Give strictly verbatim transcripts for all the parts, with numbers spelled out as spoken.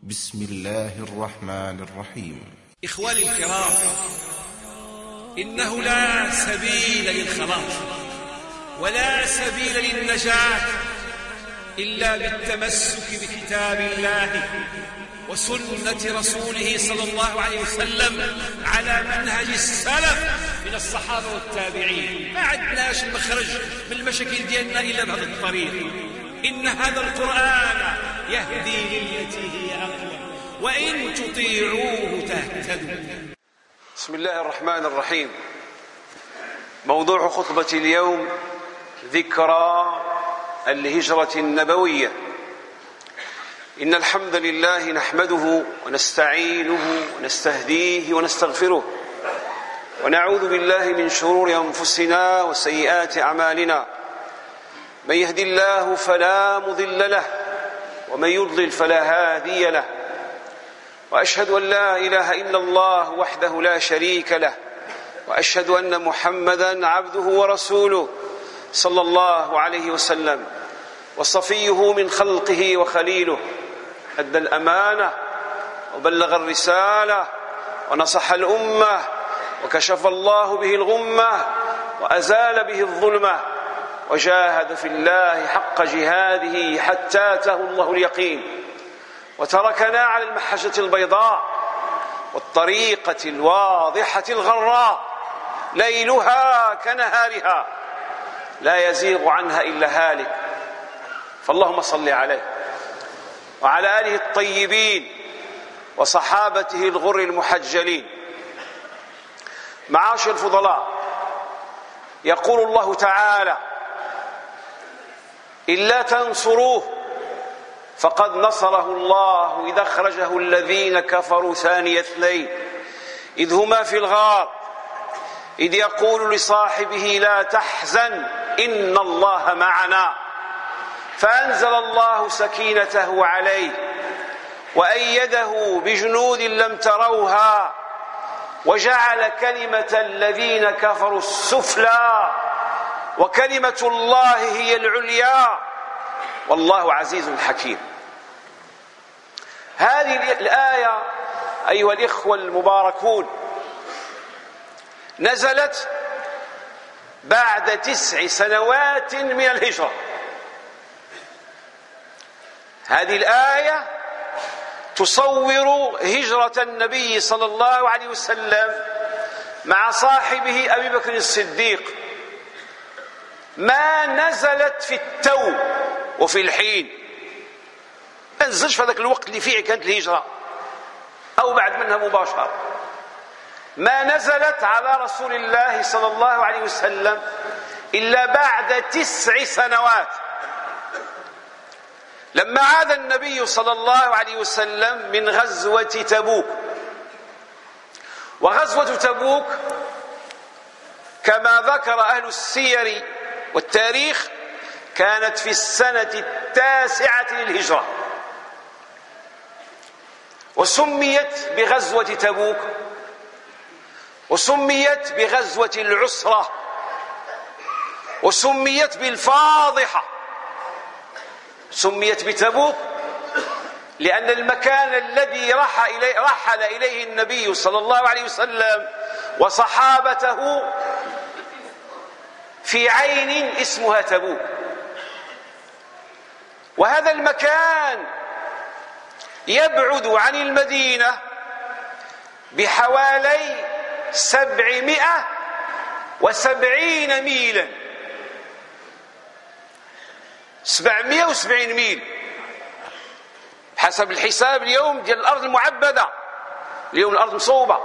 بسم الله الرحمن الرحيم. إخواني الكرام، إنه لا سبيل للخلاص ولا سبيل للنجاة إلا بالتمسك بكتاب الله وسنة رسوله صلى الله عليه وسلم على منهج السلف من الصحابة والتابعين. ما عدناش المخرج من المشاكل ديالنا إلا بهذا الطريق. إن هذا القرآن يهدي للتي هي أقوم وإن تطيعوه تهتدوا. بسم الله الرحمن الرحيم. موضوع خطبة اليوم ذكرى الهجرة النبوية. إن الحمد لله نحمده ونستعينه ونستهديه ونستغفره، ونعوذ بالله من شرور أنفسنا وسيئات أعمالنا. من يهدي الله فلا مضل له ومن يضلل فلا هادي له، وأشهد أن لا إله إلا الله وحده لا شريك له، وأشهد أن محمدا عبده ورسوله صلى الله عليه وسلم، وصفيه من خلقه وخليله. أدى الأمانة وبلغ الرسالة ونصح الأمة، وكشف الله به الغمة وأزال به الظلمة، وجاهد في الله حق جهاده حتى أتاه الله اليقين، وتركنا على المحجة البيضاء والطريقة الواضحة الغراء ليلها كنهارها لا يزيغ عنها إلا هالك. فاللهم صل عليه وعلى آله الطيبين وصحابته الغر المحجلين. معاشر الفضلاء، يقول الله تعالى: إلا تنصروه فقد نصره الله إذ أخرجه الذين كفروا ثاني اثنين إذ هما في الغار إذ يقول لصاحبه لا تحزن إن الله معنا فأنزل الله سكينته عليه وأيده بجنود لم تروها وجعل كلمة الذين كفروا السفلى وكلمة الله هي العليا والله عزيز حكيم. هذه الآية أيها الإخوة المباركون نزلت بعد تسع سنوات من الهجرة. هذه الآية تصور هجرة النبي صلى الله عليه وسلم مع صاحبه أبي بكر الصديق، ما نزلت في التو وفي الحين، ما نزلش في هذاك الوقت اللي فيه كانت الهجرة أو بعد منها مباشرة. ما نزلت على رسول الله صلى الله عليه وسلم إلا بعد تسع سنوات، لما عاد النبي صلى الله عليه وسلم من غزوة تبوك. وغزوة تبوك كما ذكر أهل السير والتاريخ كانت في السنة التاسعة للهجرة، وسميت بغزوة تبوك، وسميت بغزوة العسرة، وسميت بالفاضحة. سميت بتبوك لأن المكان الذي رحل إليه, رحل إليه النبي صلى الله عليه وسلم وصحابته في عين اسمها تبوك. وهذا المكان يبعد عن المدينة بحوالي سبعمائة وسبعين ميلا، سبعمائة وسبعين ميل حسب الحساب اليوم ديال الأرض المعبدة. اليوم الأرض مصوبة.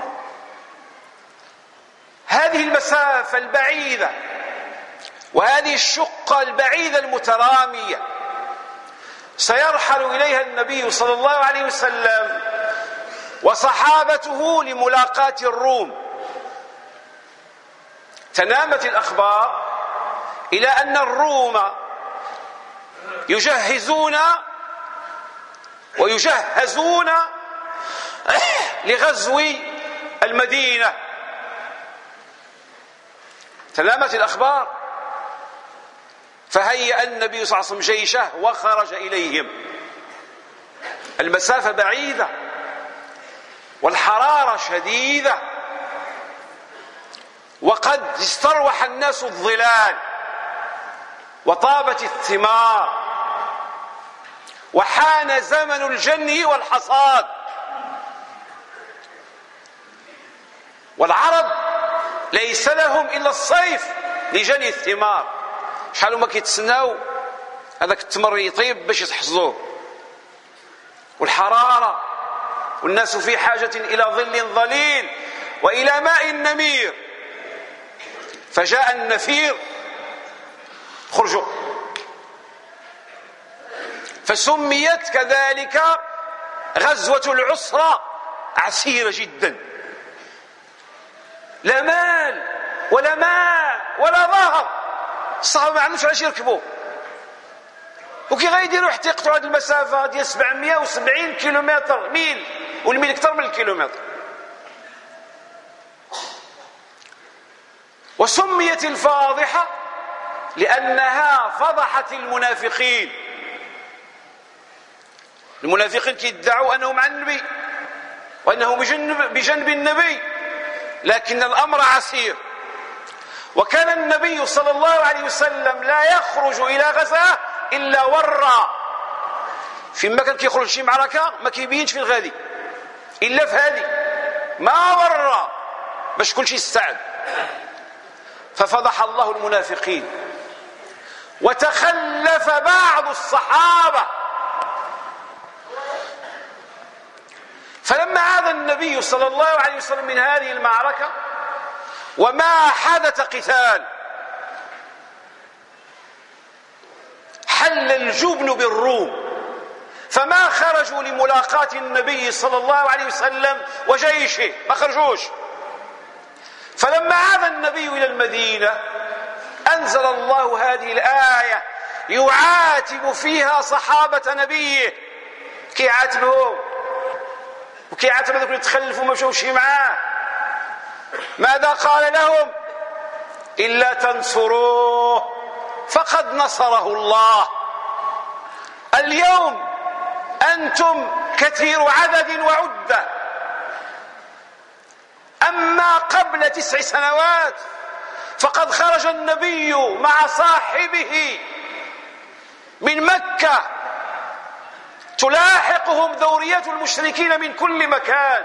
هذه المسافة البعيدة وهذه الشقة البعيدة المترامية سيرحل إليها النبي صلى الله عليه وسلم وصحابته لملاقاة الروم. تنامت الأخبار إلى أن الروم يجهزون ويجهزون لغزو المدينة. تنامت الأخبار فهيأ النبي صلى الله عليه وسلم جيشه وخرج إليهم. المسافة بعيدة والحرارة شديدة، وقد استروح الناس الظلال وطابت الثمار وحان زمن الجني والحصاد. والعرب ليس لهم إلا الصيف لجني الثمار، شحال هما كيتسناو هذاك التمر يطيب باش يتحصدوه، والحرارة والناس في حاجة إلى ظل ظليل وإلى ماء نمير. فجاء النفير، خرجوا، فسميت كذلك غزوة العسرة عسيرة جدا، لا مال ولا ماء ولا ظهر، الصحابة ما عندوش علاش يركبوا، وكي غيديروا حتى يقطعوا هذه المسافة ديال سبعمائة وسبعين كيلومتر ميل، والميل أكثر من الكيلومتر. وسميت الفاضحة لأنها فضحت المنافقين. المنافقين كيدعوا أنهم مع النبي وأنهم بجنب, بجنب النبي، لكن الأمر عسير. وكان النبي صلى الله عليه وسلم لا يخرج إلى غزاه إلا ورى، فيما كان كيخرج شي معركة ما كيبينش في الغادي إلا في هذه، ما ورى باش كل شيء يستعد. ففضح الله المنافقين، وتخلف بعض الصحابة. فلما عاد النبي صلى الله عليه وسلم من هذه المعركة وما حدث قتال، حل الجبن بالروم، فما خرجوا لملاقاة النبي صلى الله عليه وسلم وجيشه، ما خرجوش. فلما عاد النبي إلى المدينة أنزل الله هذه الآية يعاتب فيها صحابة نبيه، كي يعاتبهم وكي يعاتب ذوك اللي تخلفوا ما مشوش معاه. ماذا قال لهم؟ إلا تنصروه فقد نصره الله. اليوم أنتم كثير عدد وعدة، أما قبل تسع سنوات فقد خرج النبي مع صاحبه من مكة تلاحقهم ذورية المشركين من كل مكان،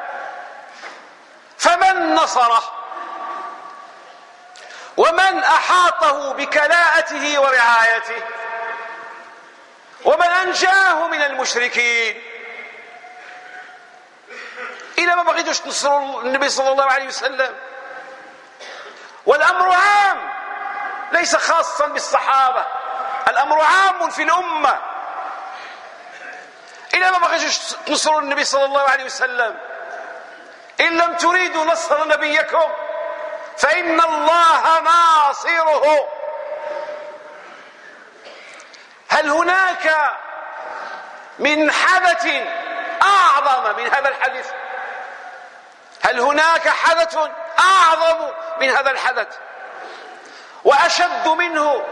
فمن نصره ومن أحاطه بكلاءته ورعايته ومن أنجاه من المشركين؟ إلى ما بغيتوش تنصروا النبي صلى الله عليه وسلم. والأمر عام ليس خاصا بالصحابة، الأمر عام في الأمة. إلى ما بغيتوش تنصروا النبي صلى الله عليه وسلم. إن لم تريدوا نصر نبيكم فإن الله ناصره. هل هناك من حدث أعظم من هذا الحدث؟ هل هناك حدث أعظم من هذا الحدث وأشد منه؟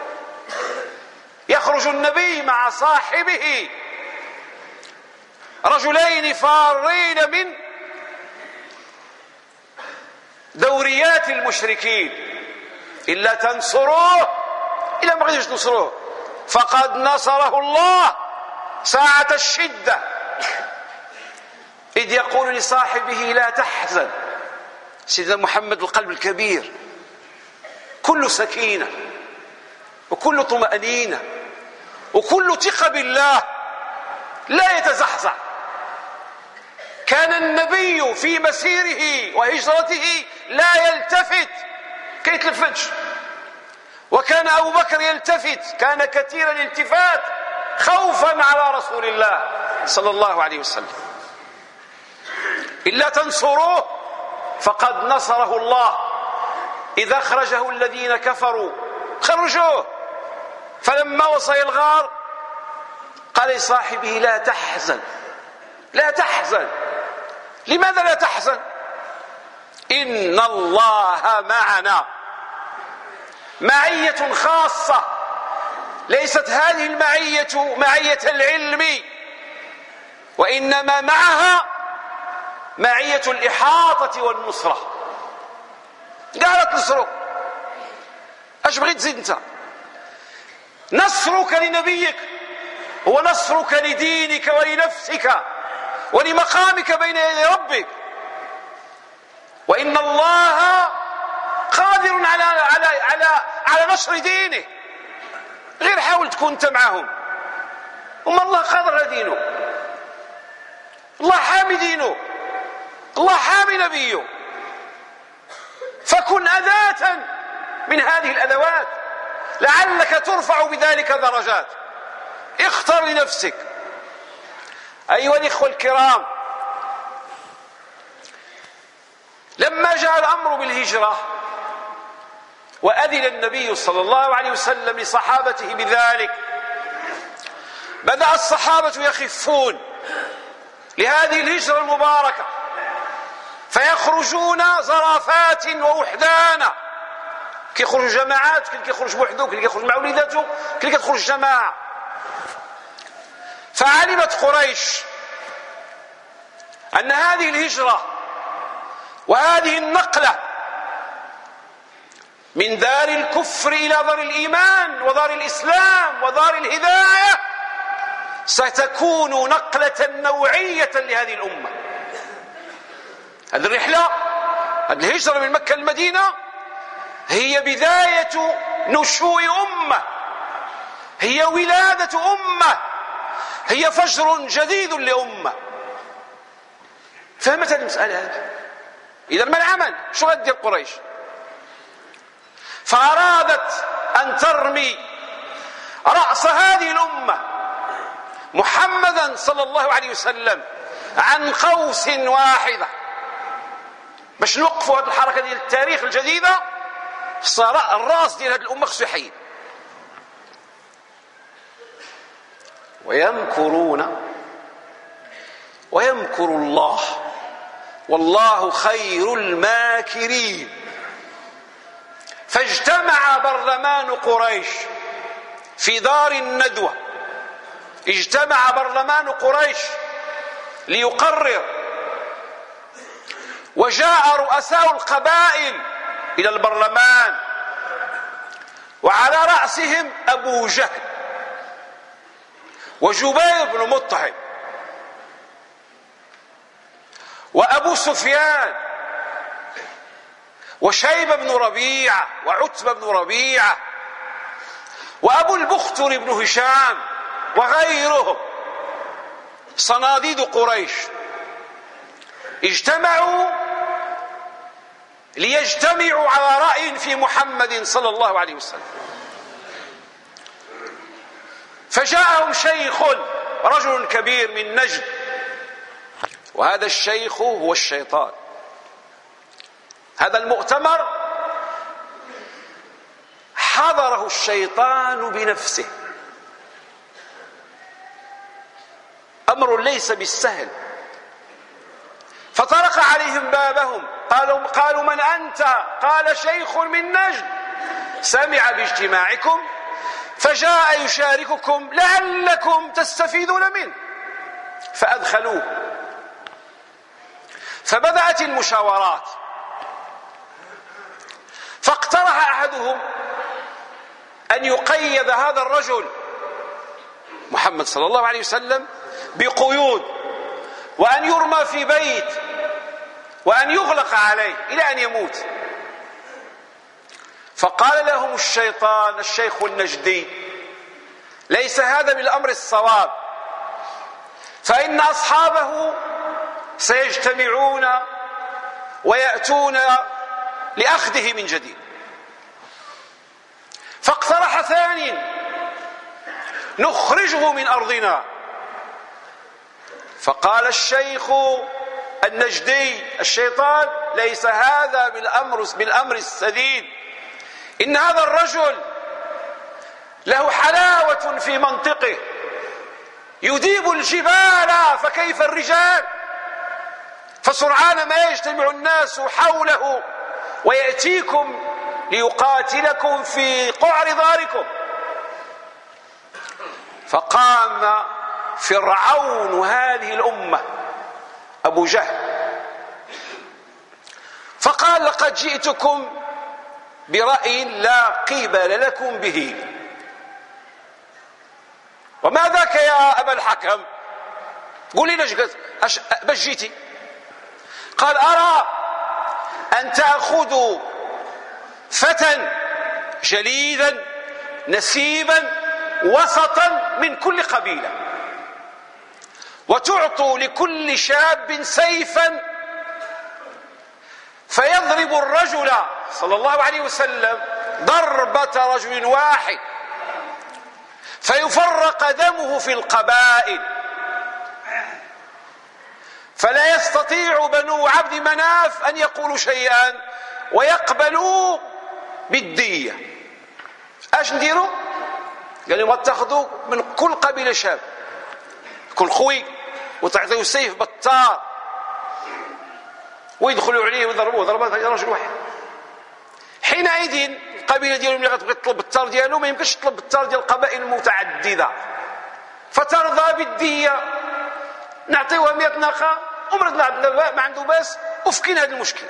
يخرج النبي مع صاحبه رجلين فارين من دوريات المشركين، إلا تنصروه، إلا ما غيرش تنصروه فقد نصره الله ساعة الشدة، إذ يقول لصاحبه لا تحزن. سيدنا محمد القلب الكبير كل سكينة وكل طمأنينة وكل ثقة بالله، لا يتزحزح. كان النبي في مسيره وهجرته لا يلتفت، كيتلفتش. وكان أبو بكر يلتفت، كان كثير الالتفات خوفا على رسول الله صلى الله عليه وسلم. إلا تنصروه فقد نصره الله. إذا أخرجه الذين كفروا خرجوه، فلما وصل الغار قال لصاحبه لا تحزن لا تحزن. لماذا لا تحزن؟ إن الله معنا. معية خاصة، ليست هذه المعية معية العلم وإنما معها معية الإحاطة والنصرة. قالت نصرك، اش بغيت تزيد انت؟ نصرك لنبيك هو نصرك لدينك ولنفسك ولمقامك بين يدي ربك، وإن الله قادر على على على على نشر دينه. غير حاول تكون انت معهم، وما الله قادر على دينه. الله حامي دينه، الله حامي نبيه، فكن أداة من هذه الأدوات لعلك ترفع بذلك درجات. اختر لنفسك. أيها الإخوة الكرام، لما جاء الأمر بالهجرة وأذن النبي صلى الله عليه وسلم لصحابته بذلك، بدأ الصحابة يخفون لهذه الهجرة المباركة، فيخرجون زرافات ووحدانا. كيخرج جماعات، كل كيخرج بوحده، كل كيخرج مع وليداته، كل كتخرج جماعة. فعلمت قريش أن هذه الهجرة وهذه النقلة من دار الكفر إلى دار الإيمان ودار الإسلام ودار الهداية ستكون نقلة نوعية لهذه الأمة. هذه الرحلة، هذه الهجرة من مكة للمدينة هي بداية نشوء أمة، هي ولادة أمة، هي فجر جديد لأمة. فهمت هذه المسألة هذه؟ إذا ما العمل؟ شو غدير قريش؟ فأرادت أن ترمي رأس هذه الأمة محمدا صلى الله عليه وسلم عن قوس واحدة. باش نوقفوا هذه الحركة ديال التاريخ الجديدة، صار الراس ديال هذه الأمة خصو يحيد. ويمكرون ويمكر الله والله خير الماكرين. فاجتمع برلمان قريش في دار الندوة، اجتمع برلمان قريش ليقرر، وجاء رؤساء القبائل إلى البرلمان، وعلى رأسهم أبو جهل وجبير بن مطعم وأبو سفيان وشيبة بن ربيعة وعتبة بن ربيعة وأبو البختر بن هشام وغيرهم صناديد قريش. اجتمعوا ليجتمعوا على رأي في محمد صلى الله عليه وسلم. فجاءهم شيخ، رجل كبير من نجد، وهذا الشيخ هو الشيطان. هذا المؤتمر حضره الشيطان بنفسه، أمر ليس بالسهل. فطرق عليهم بابهم، قالوا, قالوا من أنت؟ قال شيخ من نجد سمع باجتماعكم فجاء يشارككم لعلكم تستفيدون منه. فأدخلوه، فبدأت المشاورات. فاقترح أحدهم أن يقيد هذا الرجل محمد صلى الله عليه وسلم بقيود، وأن يرمى في بيت، وأن يغلق عليه إلى أن يموت. فقال لهم الشيطان الشيخ النجدي: ليس هذا بالأمر الصواب، فإن أصحابه سيجتمعون ويأتون لأخذه من جديد. فاقترح ثاني: نخرجه من أرضنا. فقال الشيخ النجدي الشيطان: ليس هذا بالأمر, بالأمر السديد، إن هذا الرجل له حلاوة في منطقه يذيب الجبال، فكيف الرجال؟ فسرعان ما يجتمع الناس حوله ويأتيكم ليقاتلكم في قعر داركم. فقام فرعون هذه الأمة أبو جهل، فقال لقد جئتكم برأي لا قبل لكم به. وما ذاك يا أبا الحكم؟ قول لي باش جيتي؟ قال أرى أن تأخذوا فتى جليدا نسيبا وسطا من كل قبيلة، وتعطوا لكل شاب سيفا، فيضرب الرجل صلى الله عليه وسلم ضربة رجل واحد، فيفرق دمه في القبائل، فلا يستطيع بنو عبد مناف أن يقولوا شيئا ويقبلوا بالدية. اش نديروا؟ قال لهم تاخذوا من كل قبيلة شاب كل خوي وتعطيوا سيف بطار ويدخلوا عليه ويضربوه ضربات رجل واحد. حينئذ القبيله ديالهم اللي غتبغي تطلب التار ديالو ما يمكنش تطلب التار ديال القبائل المتعدده، فترضى بالديه، نعطيوها مئة ناقه ومرض ما عنده باس وفكين هذا المشكل.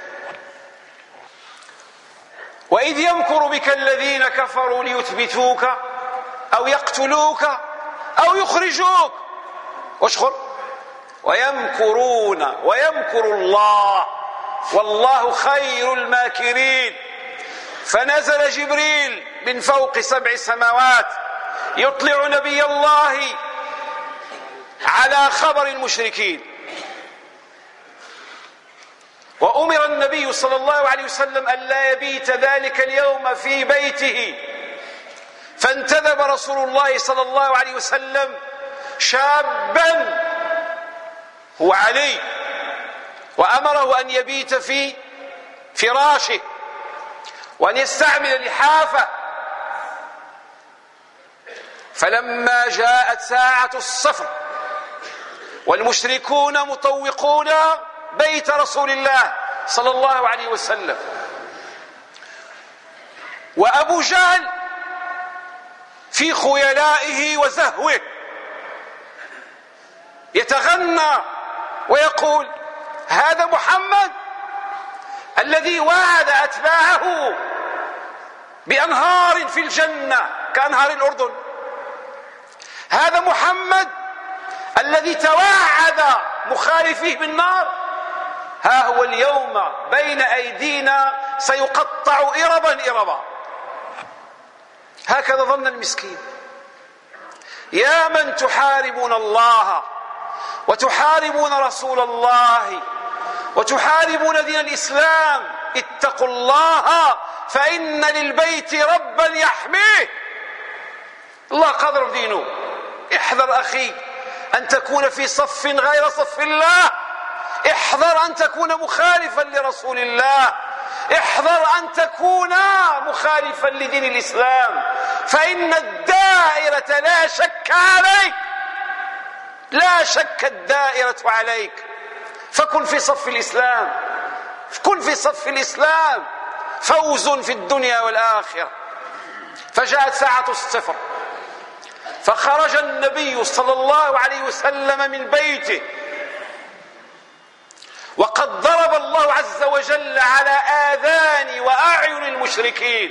وإذ يمكر بك الذين كفروا ليثبتوك أو يقتلوك أو يخرجوك واشخر ويمكرون ويمكر الله والله خير الماكرين. فنزل جبريل من فوق سبع سماوات يطلع نبي الله على خبر المشركين، وأمر النبي صلى الله عليه وسلم أن لا يبيت ذلك اليوم في بيته، فانتدب رسول الله صلى الله عليه وسلم شابا هو علي وأمره أن يبيت في فراشه وأن يستعمل لحافه. فلما جاءت ساعة الصفر والمشركون مطوقون بيت رسول الله صلى الله عليه وسلم، وأبو جهل في خيلائه وزهوه يتغنى ويقول هذا محمد الذي وعد أتباعه بأنهار في الجنة كأنهار الأردن، هذا محمد الذي توعد مخالفيه بالنار، ها هو اليوم بين أيدينا سيقطع إربا إربا. هكذا ظن المسكين. يا من تحاربون الله وتحاربون رسول الله وتحاربون دين الإسلام، اتقوا الله فإن للبيت ربا يحميه. الله قادر بدينه. احذر أخي أن تكون في صف غير صف الله، احذر أن تكون مخالفا لرسول الله، احذر أن تكون مخالفا لدين الإسلام، فإن الدائرة لا شك عليك، لا شك الدائرة عليك. فكن في صف الإسلام، كن في صف الإسلام، فوز في الدنيا والآخرة. فجاءت ساعة الصفر، فخرج النبي صلى الله عليه وسلم من بيته وقد ضرب الله عز وجل على آذان وأعين المشركين،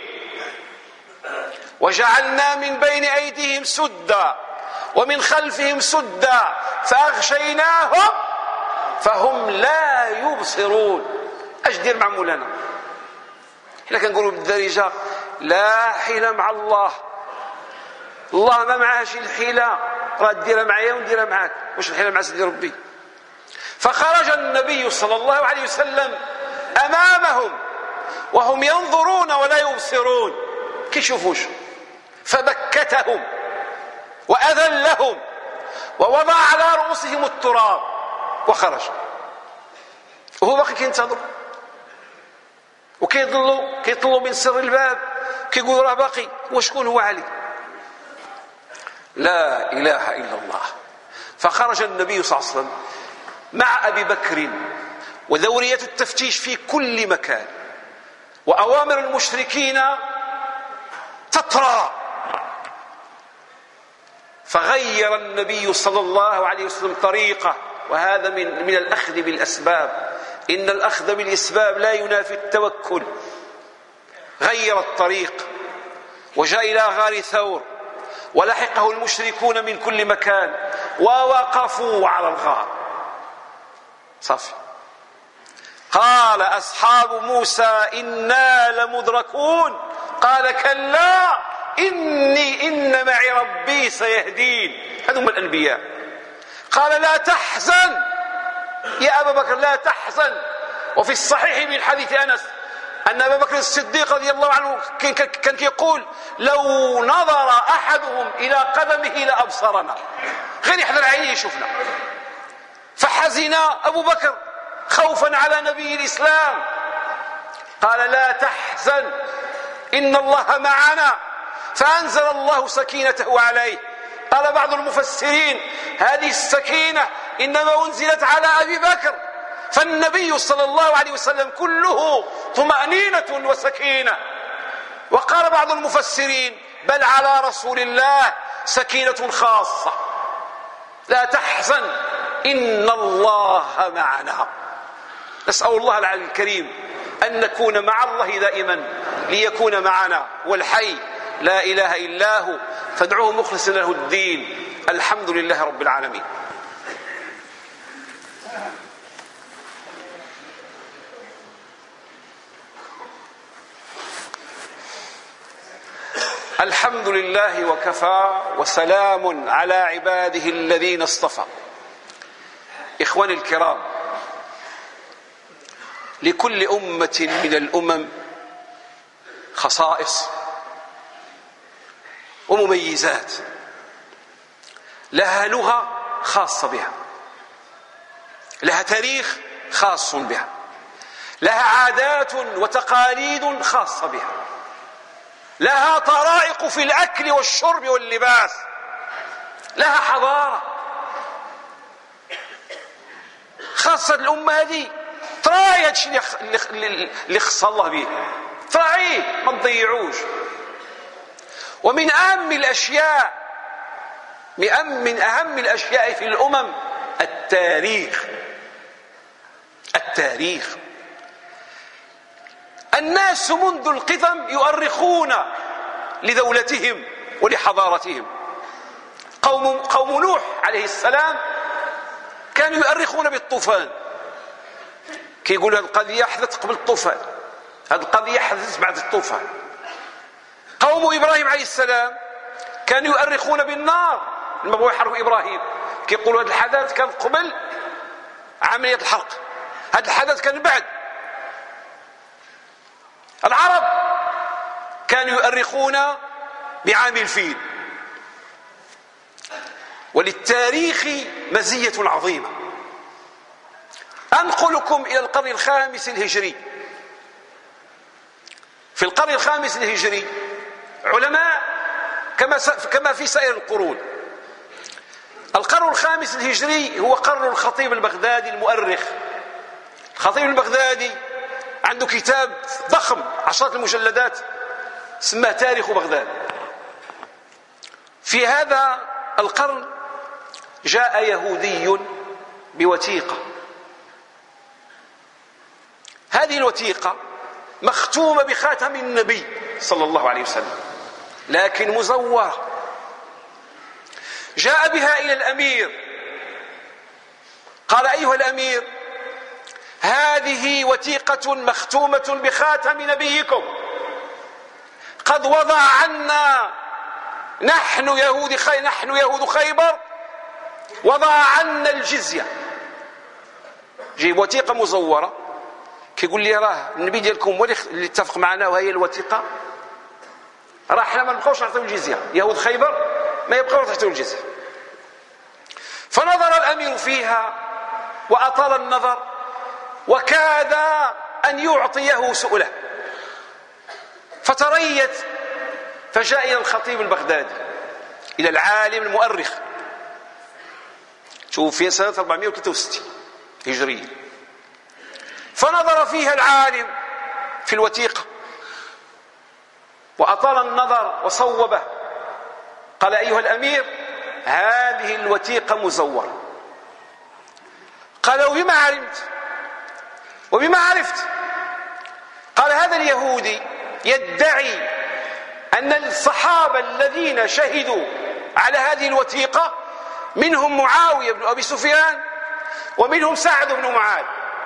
وجعلنا من بين أيديهم سدا ومن خلفهم سدا فأغشيناهم فهم لا يبصرون. اش دير مع مولانا؟ حنا كنقولوا بالدارجه لا حيلة مع الله، الله ما معاش الحيلة، راه ديرها معايا ونديرها معاك، واش الحيلة مع سيدي ربي؟ فخرج النبي صلى الله عليه وسلم أمامهم وهم ينظرون ولا يبصرون، كيشوفوش، فبكتهم وأذلهم ووضع على رؤوسهم التراب وخرج، وهو باقي كينتظر وكيضلوا كيطلوا من سر الباب كيقول راه باقي. وشكون هو علي؟ لا إله إلا الله. فخرج النبي صلى الله عليه وسلم مع أبي بكر ودورية التفتيش في كل مكان، وأوامر المشركين تطرى. فغير النبي صلى الله عليه وسلم طريقه، وهذا من من الأخذ بالأسباب. إن الأخذ بالأسباب لا ينافي التوكل. غير الطريق وجاء إلى غار ثور، ولحقه المشركون من كل مكان ووقفوا على الغار. صافي. قال أصحاب موسى إنا لمدركون، قال كلا إني إن معي ربي سيهدين. هذهم الأنبياء. قال لا تحزن يا أبا بكر، لا تحزن. وفي الصحيح من حديث أنس أن أبا بكر الصديق رضي الله عنه كان يقول لو نظر أحدهم إلى قدمه لأبصرنا، غير يحضر عينيه يشوفنا. فحزن أبو بكر خوفا على نبي الإسلام. قال لا تحزن إن الله معنا، فأنزل الله سكينته عليه. قال بعض المفسرين هذه السكينة إنما أنزلت على أبي بكر، فالنبي صلى الله عليه وسلم كله طمأنينة وسكينة. وقال بعض المفسرين بل على رسول الله سكينة خاصة. لا تحزن إن الله معنا. نسأل الله العلي الكريم أن نكون مع الله دائما ليكون معنا، والحي لا إله إلا هو، فادعوه مخلصا له الدين. الحمد لله رب العالمين. الحمد لله وكفى، وسلام على عباده الذين اصطفى. إخواني الكرام، لكل أمة من الأمم خصائص ومميزات، لها لغة خاصة بها، لها تاريخ خاص بها، لها عادات وتقاليد خاصة بها، لها طرائق في الأكل والشرب واللباس، لها حضارة خاصة. الأمة هذه تراعي هادشي اللي خص الله به، تراعيه ما تضيعوش. ومن أهم الأشياء من أهم الأشياء في الأمم التاريخ. التاريخ. الناس منذ القدم يؤرخون لدولتهم ولحضارتهم. قوم, قوم نوح عليه السلام كانوا يؤرخون بالطوفان، كي يقولوا هذه القضية حدثت قبل الطوفان، هذه القضية حدثت بعد الطوفان. قوم إبراهيم عليه السلام كانوا يؤرخون بالنار لما بغوا يحرقوا إبراهيم، كي يقولوا هذا الحدث كان قبل عملية الحرق، هذا الحدث كان بعد. العرب كانوا يؤرخون بعام الفيل. وللتاريخ مزية عظيمة. أنقلكم إلى القرن الخامس الهجري. في القرن الخامس الهجري علماء كما كما في سائر القرون. القرن الخامس الهجري هو قرن الخطيب البغدادي المؤرخ. الخطيب البغدادي عنده كتاب ضخم عشرات المجلدات سماه تاريخ بغداد. في هذا القرن جاء يهودي بوثيقة. هذه الوثيقة مختومة بخاتم النبي صلى الله عليه وسلم، لكن مزورة. جاء بها إلى الأمير، قال أيها الأمير، هذه وثيقة مختومة بخاتم نبيكم، قد وضع عنا نحن يهود خي... نحن يهود خيبر وضع عنا الجزية. جيب وثيقة مزورة كيقول لي راه النبي ديالكم هو اللي اتفق معنا وهي الوثيقة، راه احنا ما نبقاوش نعطيو الجزية، يهود خيبر ما يبقاوش يعطيو الجزية. فنظر الأمير فيها وأطال النظر وكاد أن يعطيه سؤله، فتريت فجاء إلى الخطيب البغدادي، إلى العالم المؤرخ. شوف في سنة أربعمائة وثلاثة وستين هجرية. فنظر فيها العالم في الوثيقة وأطال النظر وصوبه. قال أيها الأمير، هذه الوثيقة مزورة. قال: وبما علمت؟ وبما عرفت؟ قال: هذا اليهودي يدعي أن الصحابة الذين شهدوا على هذه الوثيقة منهم معاوية بن أبي سفيان ومنهم سعد بن معاذ.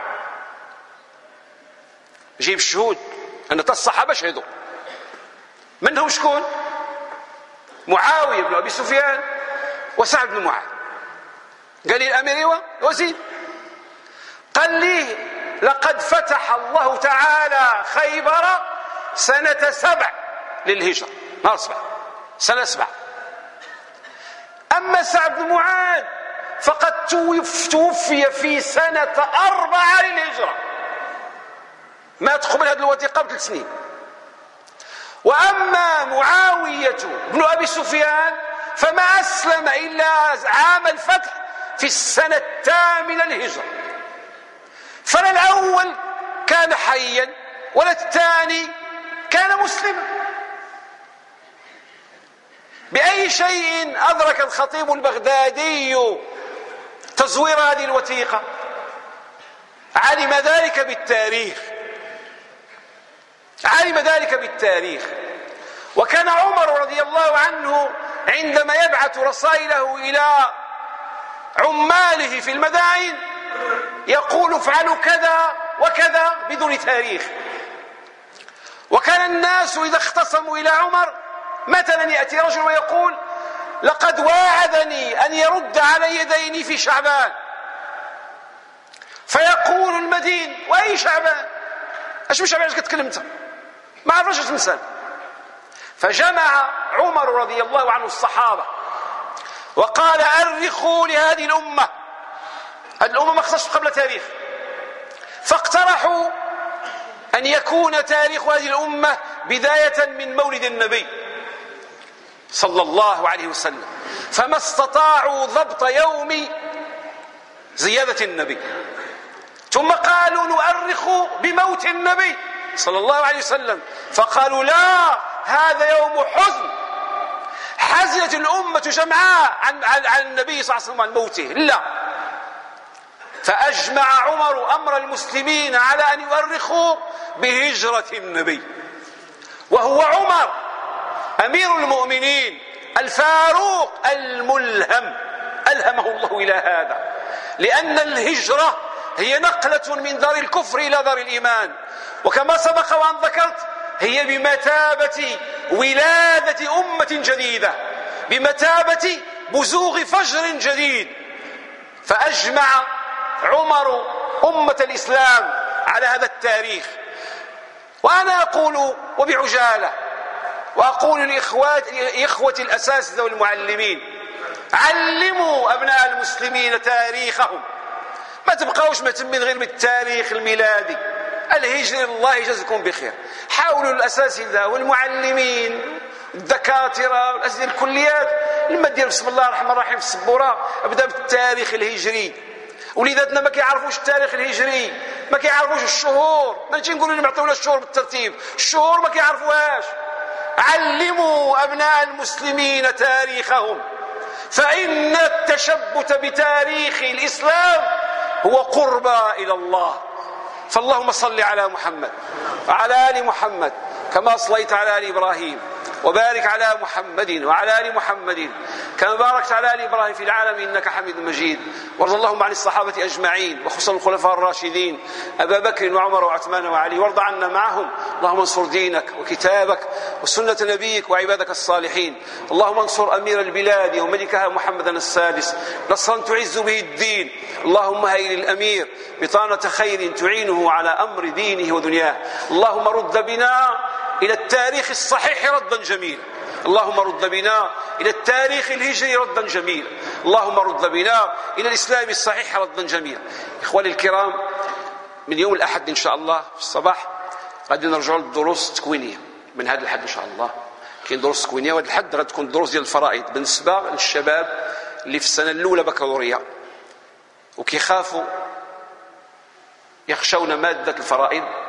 جيب الشهود أن الصحابة شهدوا. منهم شكون؟ معاوية بن أبي سفيان وسعد بن معاذ. قال لي الأمير: ايوه وزيد. قال لي: لقد فتح الله تعالى خيبر سنة سبع للهجرة، نهار سبع، سنة سبع. أما سعد بن معاذ فقد توفي في سنة أربعة للهجرة، مات قبل هذه الوثيقة بثلاث سنين. وأما معاوية بن أبي سفيان فما أسلم إلا عام الفتح في السنة الثامنة للهجرة. فلا الأول كان حيا ولا الثاني كان مسلما. بأي شيء أدرك الخطيب البغدادي تزوير هذه الوثيقة؟ علم ذلك بالتاريخ، علم ذلك بالتاريخ. وكان عمر رضي الله عنه عندما يبعث رسائله إلى عماله في المدائن يقول: افعلوا كذا وكذا بدون تاريخ. وكان الناس إذا اختصموا إلى عمر مثلا يأتي رجل ويقول: لقد واعدني أن يرد علي ديني في شعبان، فيقول المدين: وأي شعبان؟ اش من شعبان اش كتكلم انت؟ ما عرفش اش تمثال. فجمع عمر رضي الله عنه الصحابة وقال: أرخوا لهذه الأمة. هذه الأمة ما خصصت قبل تاريخ، فاقترحوا أن يكون تاريخ هذه الأمة بداية من مولد النبي صلى الله عليه وسلم، فما استطاعوا ضبط يوم زيادة النبي. ثم قالوا: نؤرخ بموت النبي صلى الله عليه وسلم، فقالوا: لا، هذا يوم حزن، حزنت الأمة جمعاء عن, عن, عن النبي صلى الله عليه وسلم عن موته. لا. فأجمع عمر أمر المسلمين على أن يؤرخوا بهجرة النبي، وهو عمر أمير المؤمنين الفاروق الملهم، ألهمه الله إلى هذا، لأن الهجرة هي نقلة من دار الكفر إلى دار الإيمان. وكما سبق وأن ذكرت هي بمثابة ولادة أمة جديدة، بمثابة بزوغ فجر جديد. فأجمع عمر أمة الإسلام على هذا التاريخ. وأنا أقول وبعجالة، وأقول لإخوتي الأساتذة والمعلمين: علموا أبناء المسلمين تاريخهم، ما تبقاوش مهتمين غير بالتاريخ الميلادي الهجري. الله يجزيكم بخير. حاولوا الأساتذة والمعلمين الدكاترة والأساتذة الكليات لما دير بسم الله الرحمن الرحيم في السبورة ابدأ بالتاريخ الهجري. وليداتنا ما كيعرفوش التاريخ الهجري، ما كيعرفوش الشهور. ما نجي نقولوا لهم يعطيونا الشهور بالترتيب، الشهور ما كيعرفوهاش. علموا أبناء المسلمين تاريخهم، فإن التشبت بتاريخ الإسلام هو قربى إلى الله. فاللهم صل على محمد وعلى آل محمد كما صليت على آل إبراهيم، وبارك على محمد وعلى آل محمد كما باركت على آل إبراهيم في العالمين إنك حميد مجيد. وارض اللهم عن الصحابة أجمعين، وخصوصا الخلفاء الراشدين أبا بكر وعمر وعثمان وعلي، وارض عنا معهم. اللهم انصر دينك وكتابك وسنة نبيك وعبادك الصالحين. اللهم انصر أمير البلاد وملكها محمدا السادس نصرا تعز به الدين. اللهم هيئ للأمير بطانة خير تعينه على أمر دينه ودنياه. اللهم رد بنا إلى التاريخ الصحيح ردا جميلا. اللهم رد بنا إلى التاريخ الهجري ردا جميلا. اللهم رد بنا إلى الإسلام الصحيح ردا جميلا. إخواني الكرام، من يوم الأحد إن شاء الله في الصباح غادي نرجعوا للدروس التكوينية. من هذا الحد إن شاء الله كاين دروس تكوينية، وهذا الحد غتكون دروس ديال الفرائض بالنسبة للشباب اللي في السنة الأولى بكالوريا وكيخافوا يخشون مادة الفرائض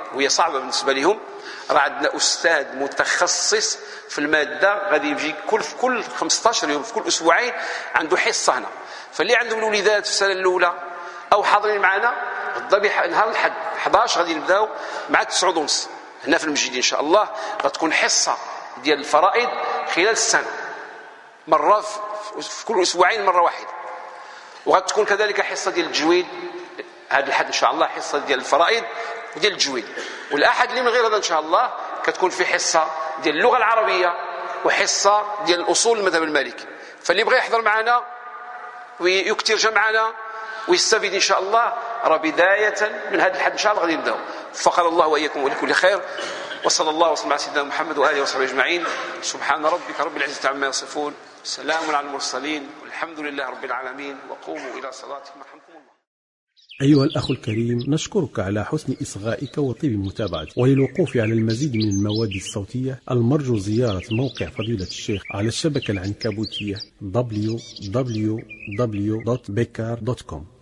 وهي صعبة بالنسبة لهم، راه عندنا أستاذ متخصص في المادة غادي يجي كل في كل خمسطاش يوم في كل أسبوعين عنده حصة هنا. فاللي عندهم الوليدات في السنة الأولى أو حاضرين معنا غدا نهار الحد حداش غادي نبداو مع تسعة ونص هنا في المسجد إن شاء الله. غتكون حصة ديال الفرائض خلال السنة مرة في كل أسبوعين مرة واحدة، وغتكون كذلك حصة ديال التجويد هذا الحد إن شاء الله، حصة ديال الفرائض وديال التجويد. والأحد اللي من غير هذا إن شاء الله كتكون في حصة ديال اللغة العربية وحصة ديال الأصول المذهب المالكي. فاللي بغى يحضر معنا ويكثر جمعنا ويستفيد إن شاء الله راه بداية من هذا الحد إن شاء الله غادي نبداو. وفقنا الله وإياكم ولكل خير، وصلى الله وسلم على سيدنا محمد وآله وصحبه أجمعين. سبحان ربك رب العزة عما يصفون، سلام على المرسلين، والحمد لله رب العالمين، وقوموا إلى صلاتكم يرحمكم الله. أيها الأخ الكريم، نشكرك على حسن إصغائك وطيب متابعتك. وللوقوف على المزيد من المواد الصوتية المرجو زيارة موقع فضيلة الشيخ على الشبكة العنكبوتية دبليو دبليو دبليو دوت بيكار دوت كوم.